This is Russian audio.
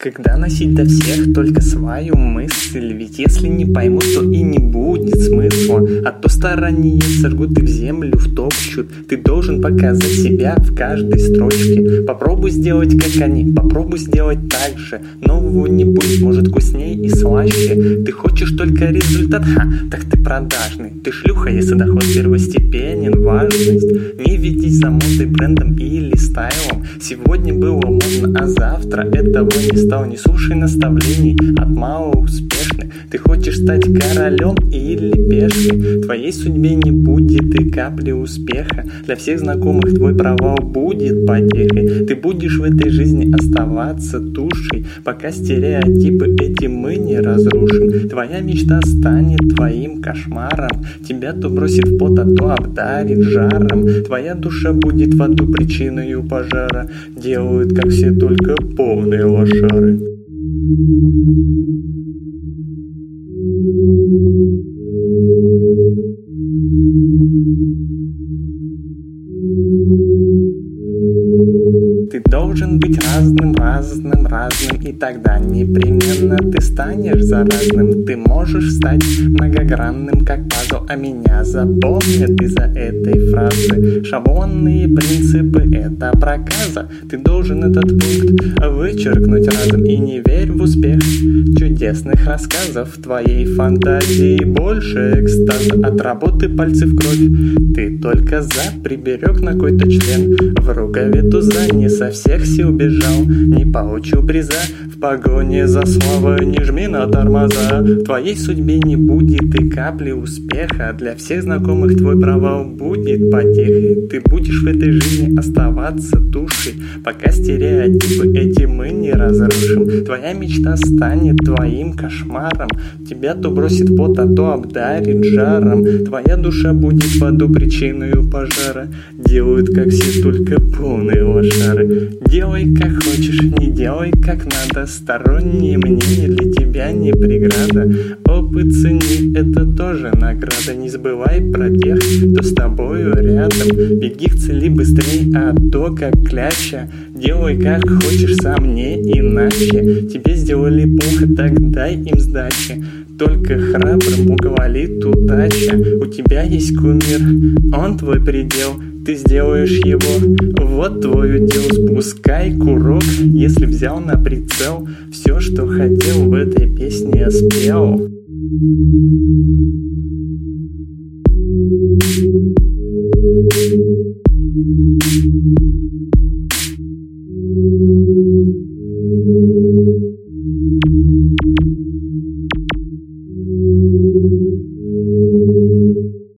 Когда носить до всех только свою мысль? Ведь если не поймут, то и не будет смысла. А то стороне сожгут и в землю втопчут. Ты должен показать себя в каждой строчке. Попробуй сделать как они, попробуй сделать так же. Нового не будет, может вкуснее и слаще. Ты хочешь только результат? Так ты продажный. Ты шлюха, если доход первостепенен. Важность не ведись за модой, брендом или стайлом. Сегодня было модно, а завтра этого не стало. Не слушай наставлений от малоуспешных. Ты хочешь стать королем или пешкой? Твоей судьбе не будет и капли успеха. Для всех знакомых твой провал будет потехой. Ты будешь в этой жизни оставаться тушей, пока стереотипы эти мы не разрушим. Твоя мечта станет твоим кошмаром. Тебя то бросит в пот, а то обдарит жаром. Твоя душа будет в аду причиной пожара. Делают, как все, только полные лошары. Ты должен быть разным, и тогда непременно ты станешь заразным. Ты можешь стать многогранным, как пазл, а меня запомнят из-за этой фразы. Шаблонные принципы — это проказа. Ты должен этот пункт вычеркнуть разом. И не верь в успех чудесных рассказов. В твоей фантазии больше экстаза. От работы пальцы в кровь. Ты только приберег на какой-то член. В рукаве туза не со всех сил бежал. Не получил приза в погоне за славой. Не жми на тормоза. В твоей судьбе не будет и капли успеха. Для всех знакомых твой провал будет потехой. Ты будешь в этой жизни оставаться тушей, пока стереотипы эти мы не разрушим. Твоя мечта станет твоим кошмаром. Тебя то бросит в пот, а то обдарит жаром. Твоя душа будет в аду причиной пожара. Делают, как все, только полные лошары. Делай, как хочешь, не делай, как надо. Сторонние мнения для тебя не преграда. Опыт цени, это тоже награда. Не забывай про тех, кто с тобою рядом. Беги к цели быстрей, а то как кляча. Делай, как хочешь, сам не иначе. Тебе сделали плохо, так дай им сдачи. Только храбрым благоволит удача. У тебя есть кумир, он твой предел. Ты сделаешь его, вот твой удел. Спускай курок, если взял на прицел. Все, что хотел, в этой песне спел.